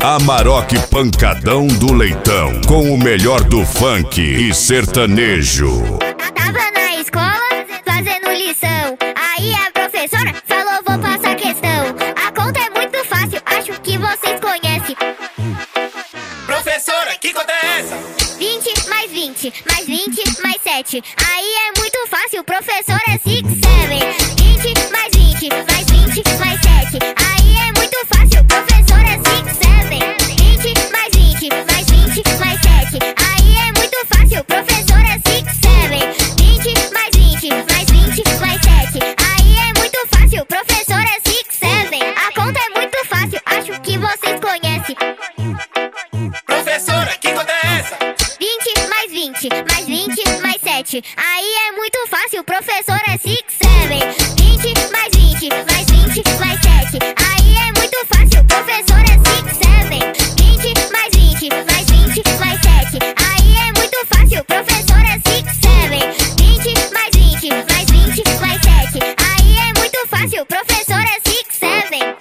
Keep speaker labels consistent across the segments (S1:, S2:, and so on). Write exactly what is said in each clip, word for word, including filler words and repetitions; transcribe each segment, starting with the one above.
S1: Amarok Pancadão do Leitão, com o melhor do funk e sertanejo.
S2: Tava na escola, fazendo lição. Aí a professora falou, vou passar questão. A conta é muito fácil, acho que vocês conhecem.
S3: Professora, que conta é essa?
S2: vinte mais vinte, mais vinte mais sete. Aí é muito fácil, professor, é six, seven. vinte mais vinte, mais vinte mais sete. Aí é muito fácil, professor, é six, seven. vinte mais vinte, mais vinte mais sete. Aí é muito fácil, professor, é six, seven. vinte mais vinte, mais vinte mais sete. Aí é muito fácil, professor, é six, seven. A conta é muito fácil, acho que vocês conhecem.
S3: Professora, que conta é essa?
S2: vinte mais vinte, mais vinte mais sete. Aí é muito fácil, professor, é six, seven. vinte mais vinte, mais vinte mais sete. Aí é muito fácil, professor, é six, seven. vinte mais vinte, mais vinte mais sete. Aí é muito fácil, professor, é six, seven. vinte mais vinte, mais vinte mais sete. Aí é muito fácil, professor, é six, seven.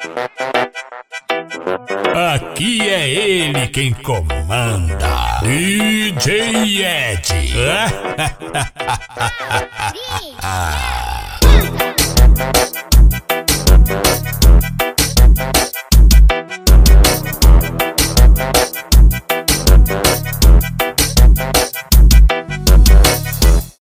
S4: Aqui é ele quem comanda, D J Ed.